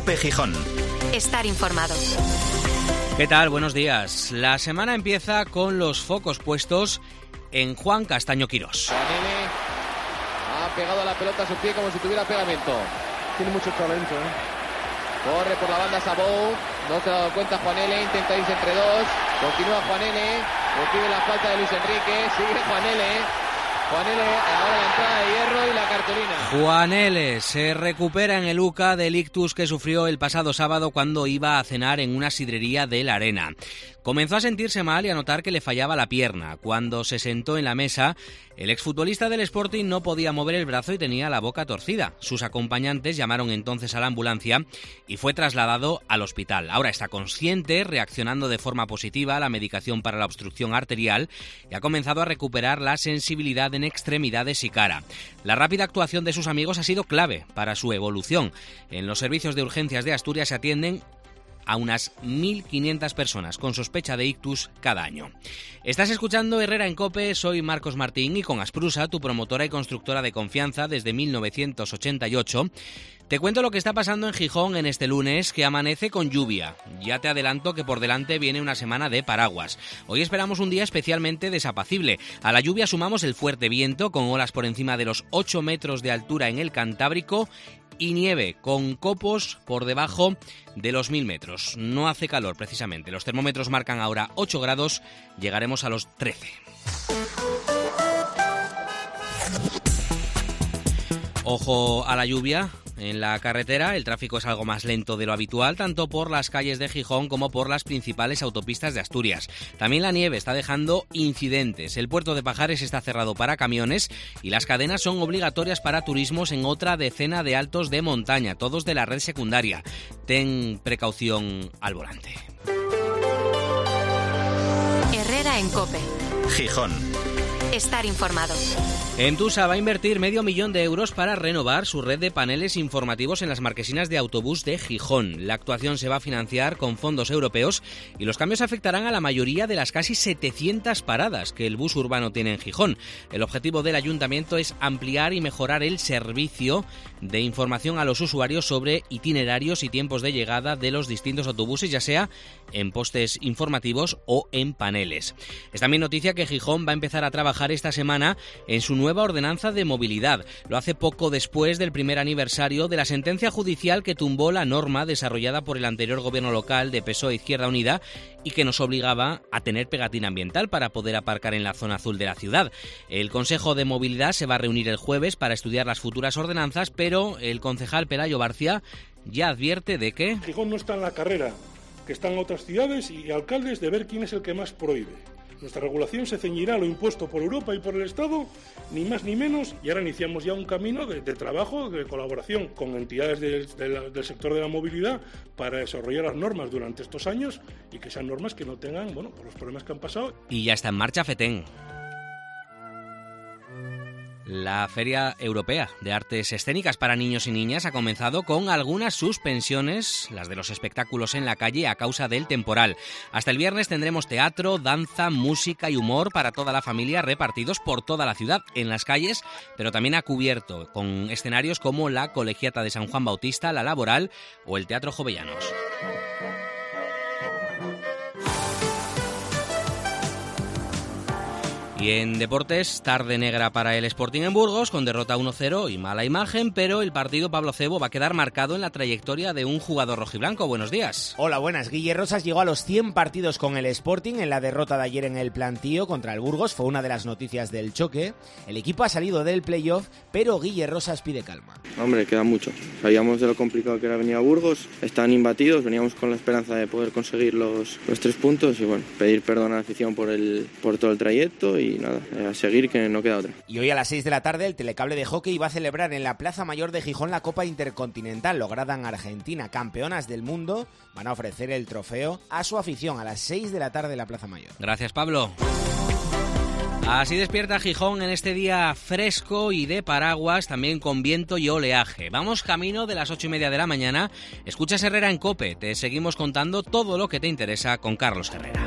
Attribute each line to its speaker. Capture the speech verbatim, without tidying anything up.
Speaker 1: COPE Gijón.
Speaker 2: Estar informado.
Speaker 3: ¿Qué tal? Buenos días. La semana empieza con los focos puestos en Juan Castaño Quirós.
Speaker 4: Juanele ha pegado a la pelota a su pie como si tuviera pegamento.
Speaker 5: Tiene mucho talento, ¿eh?
Speaker 4: Corre por la banda Sabou. No se ha dado cuenta Juanele. Intenta irse entre dos. Continúa Juanele. Recibe la falta de Luis Enrique. Sigue Juanele. Juanele, ahora la entrada de Hierro y la cartulina.
Speaker 3: Juanele se recupera en el U C A del ictus que sufrió el pasado sábado cuando iba a cenar en una sidrería de La Arena. Comenzó a sentirse mal y a notar que le fallaba la pierna. Cuando se sentó en la mesa, el exfutbolista del Sporting no podía mover el brazo y tenía la boca torcida. Sus acompañantes llamaron entonces a la ambulancia y fue trasladado al hospital. Ahora está consciente, reaccionando de forma positiva a la medicación para la obstrucción arterial y ha comenzado a recuperar la sensibilidad en extremidades y cara. La rápida actuación de sus amigos ha sido clave para su evolución. En los servicios de urgencias de Asturias se atienden a unas mil quinientas personas con sospecha de ictus cada año. Estás escuchando Herrera en COPE, soy Marcos Martín y con Asprusa, tu promotora y constructora de confianza desde mil novecientos ochenta y ocho, te cuento lo que está pasando en Gijón en este lunes, que amanece con lluvia. Ya te adelanto que por delante viene una semana de paraguas. Hoy esperamos un día especialmente desapacible. A la lluvia sumamos el fuerte viento, con olas por encima de los ocho metros de altura en el Cantábrico, y nieve, con copos por debajo de los mil metros. No hace calor, precisamente. Los termómetros marcan ahora ocho grados, llegaremos a los trece. Ojo a la lluvia. En la carretera el tráfico es algo más lento de lo habitual, tanto por las calles de Gijón como por las principales autopistas de Asturias. También la nieve está dejando incidentes. El puerto de Pajares está cerrado para camiones y las cadenas son obligatorias para turismos en otra decena de altos de montaña, todos de la red secundaria. Ten precaución al volante.
Speaker 2: Herrera en COPE.
Speaker 1: Gijón.
Speaker 2: Estar informado.
Speaker 3: Entusa va a invertir medio millón de euros para renovar su red de paneles informativos en las marquesinas de autobús de Gijón. La actuación se va a financiar con fondos europeos y los cambios afectarán a la mayoría de las casi setecientas paradas que el bus urbano tiene en Gijón. El objetivo del ayuntamiento es ampliar y mejorar el servicio de información a los usuarios sobre itinerarios y tiempos de llegada de los distintos autobuses, ya sea en postes informativos o en paneles. Es también noticia que Gijón va a empezar a trabajar esta semana en su nueva ordenanza de movilidad. Lo hace poco después del primer aniversario de la sentencia judicial que tumbó la norma desarrollada por el anterior gobierno local de P S O E Izquierda Unida y que nos obligaba a tener pegatina ambiental para poder aparcar en la zona azul de la ciudad. El Consejo de Movilidad se va a reunir el jueves para estudiar las futuras ordenanzas, pero el concejal Pelayo Barcia ya advierte de que
Speaker 5: Gijón no está en la carrera, que están otras ciudades y alcaldes de ver quién es el que más prohíbe. Nuestra regulación se ceñirá a lo impuesto por Europa y por el Estado, ni más ni menos, y ahora iniciamos ya un camino de, de trabajo, de colaboración con entidades del, del, del sector de la movilidad para desarrollar las normas durante estos años y que sean normas que no tengan, bueno, por los problemas que han pasado.
Speaker 3: Y ya está en marcha FETEN. La Feria Europea de Artes Escénicas para Niños y Niñas ha comenzado con algunas suspensiones, las de los espectáculos en la calle, a causa del temporal. Hasta el viernes tendremos teatro, danza, música y humor para toda la familia, repartidos por toda la ciudad, en las calles, pero también a cubierto, con escenarios como la Colegiata de San Juan Bautista, la Laboral o el Teatro Jovellanos. Y en deportes, tarde negra para el Sporting en Burgos, con derrota uno cero y mala imagen, pero el partido Pablo Cebo va a quedar marcado en la trayectoria de un jugador rojiblanco. Buenos días.
Speaker 6: Hola, buenas. Guille Rosas llegó a los cien partidos con el Sporting. En la derrota de ayer en el plantío contra el Burgos fue una de las noticias del choque. El equipo ha salido del playoff, pero Guille Rosas pide calma.
Speaker 7: Hombre, queda mucho. Sabíamos de lo complicado que era venir a Burgos. Están imbatidos, veníamos con la esperanza de poder conseguir los, los tres puntos y bueno, pedir perdón a la afición por, el, por todo el trayecto y Y nada, a seguir, que no queda otra.
Speaker 6: Y hoy a las seis de la tarde el Telecable de Hockey va a celebrar en la Plaza Mayor de Gijón la Copa Intercontinental, lograda en Argentina. Campeonas del mundo van a ofrecer el trofeo a su afición a las seis de la tarde en la Plaza Mayor.
Speaker 3: Gracias, Pablo. Así despierta Gijón en este día fresco y de paraguas, también con viento y oleaje. Vamos camino de las ocho y media de la mañana. Escuchas Herrera en COPE. Te seguimos contando todo lo que te interesa con Carlos Herrera.